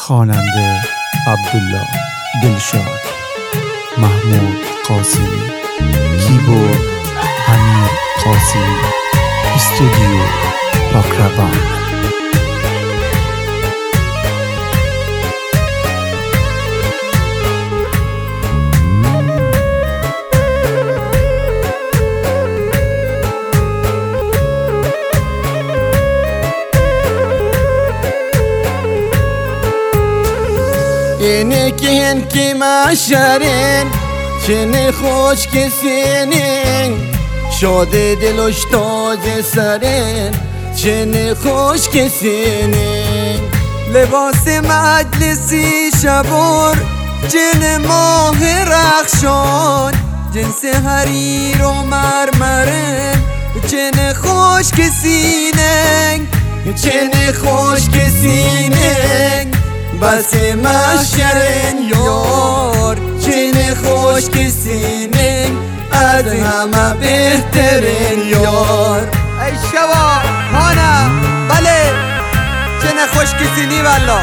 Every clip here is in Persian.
خواننده عبدالله دلشاد، محمود قاسمی، کیبورد امیر قاسمی، استودیو پاکربان. اینه که هن که مشرین چنه خوش کسینین شاده دلش تاج سرین چنه خوش کسینین لباس مجلسی شبور چنه ماه رخشان جنس حریر و مرمرین چنه خوش کسینین چنه خوش کسینین بس مشرین یار چنه خوش کسینین از همه بهترین یار. ای شوا هانا بله چنه خوش کسینی والله.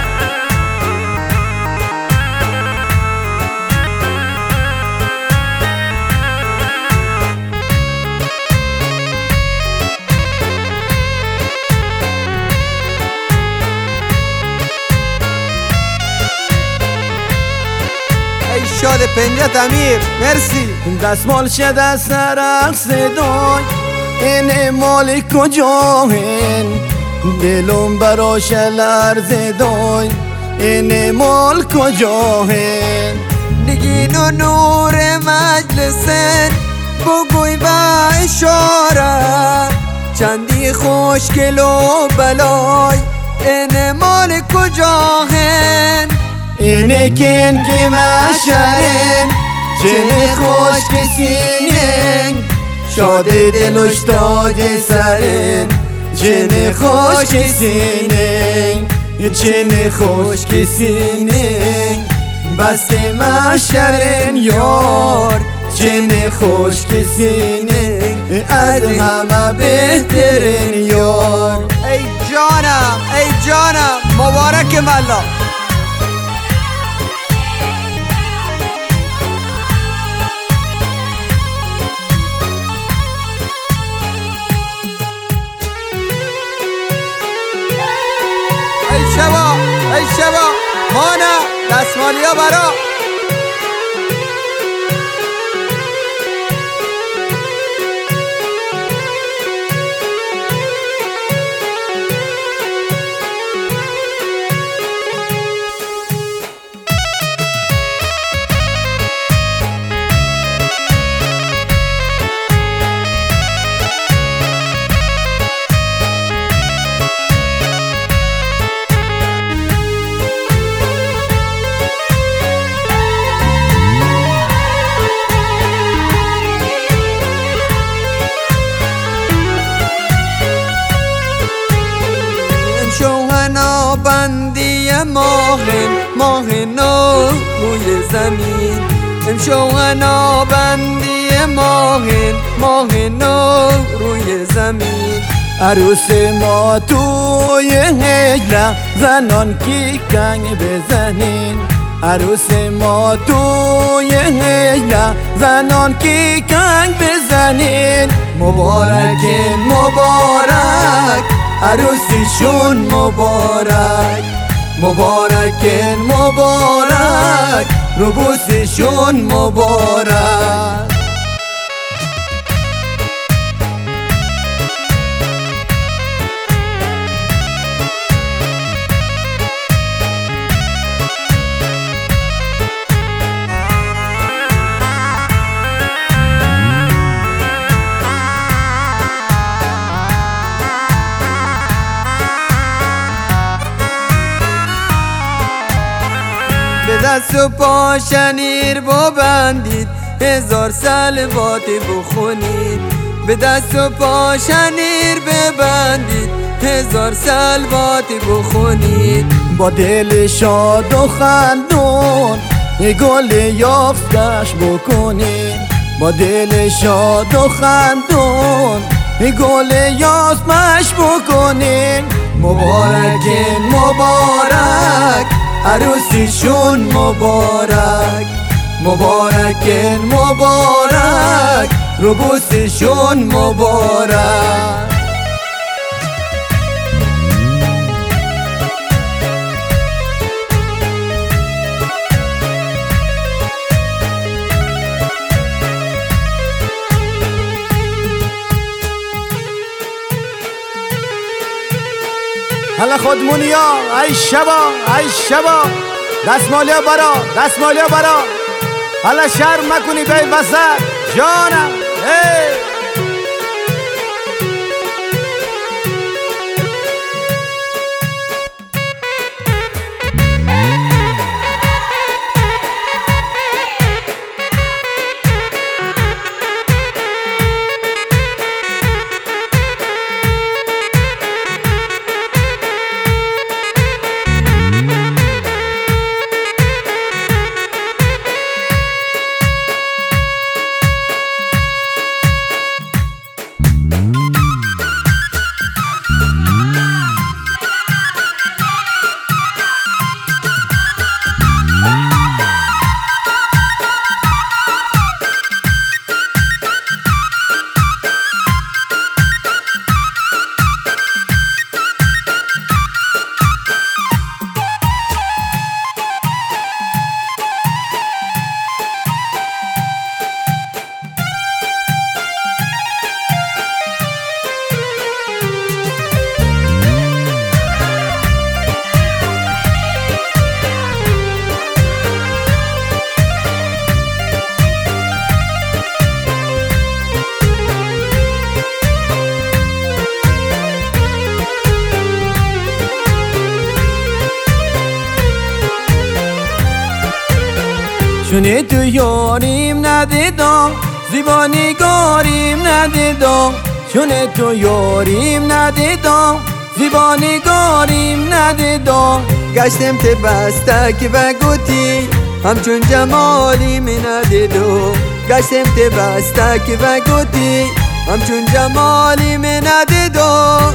شاد پنجت امیر مرسی. دستمال شده سرق صدای این مال کجاهن دلم براش لرزه دای این مال کجاهن نگین و نور مجلسن بگوی با اشاره چندی خوشگل و بلای این مال کجاهن اینه کن که مشرین چنه خوش کسینین شاده دلش تاج سرین چنه خوش کسینین چنه خوش کسینین بس مشرین یار چنه خوش کسینین از همه بهترین یار. ای جانم مبارک ملا. ای شوا مانا دستمالیا برا شوهنا بندی ماه نو روی زمین شوهنا بندی ماه نو روی زمین عروس ما توی هجله زنان کی کنگ بزنین عروس ما توی هجله زنان کی کنگ بزنین مبارکین مبارک عروسیشون مبارک مبارکین مبارک روبوسیشون مبارک. به دست و پا شنیر ببندید 1000 صلواتی بخونید به دست و پا شنیر ببندید 1000 صلواتی بخونید با دل شاد و خندون گل یافتش بکنید با دل شاد و خندون گل یافتش بکنید مبارکین مبارک عروسیشون مبارک، مبارکن مبارک، روبوسیشون مبارک. حالا خودمونیا ای شبا ای شبا، دستمالیا برا دستمالیا برا، حالا شرم مکنی بی وسط جانم. چونه تو یاریم ندیدم، زیبانگاریم ندیدم، چونه تو یاریم ندیدم، زیبانگاریم ندیدم. گشتم ته بستک و گوتی همچون جمالیم ندیدم، گشتم ته بستک و گوتی همچون جمالیم ندیدم.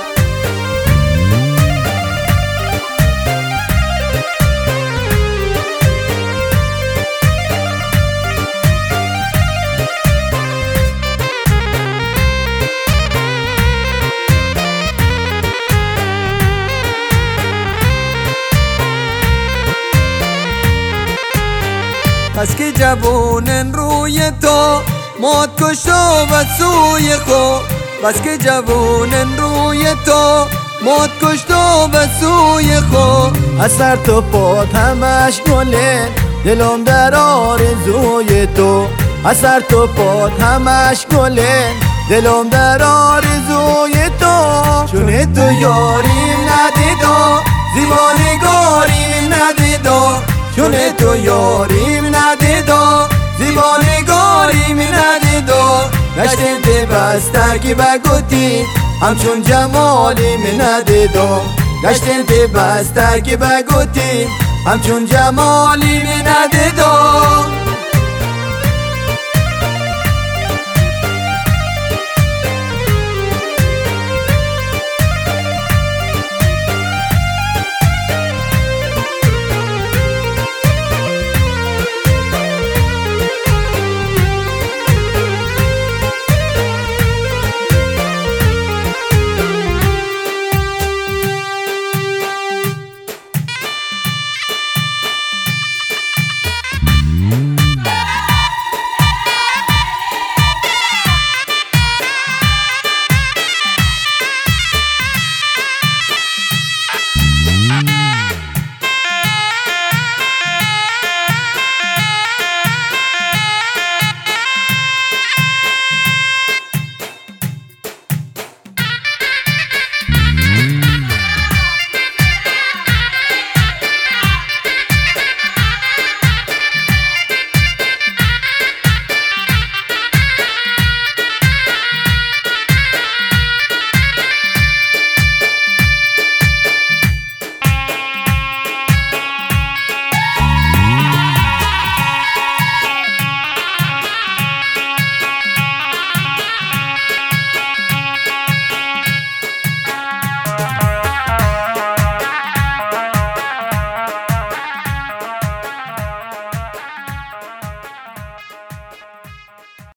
بس که جوونن روی تو موت کشو و سوی خو، بس که جوونن روی تو موت کشتو و سوی خو. از سر تو پات همش گله، دلم در آرزوی تو. از سر تو پات همش گله، دلم در آرزوی تو. چونه تو یاریم ندیدم، زیبانگاریم ندیدم، چونه تو یاریم ندیدم، زیبانگاریم ندیدم. گشتم ته بستک و گوتی همچون جمالیم ندیدم، گشتم ته بستک و گوتی همچون جمالیم ندیدم.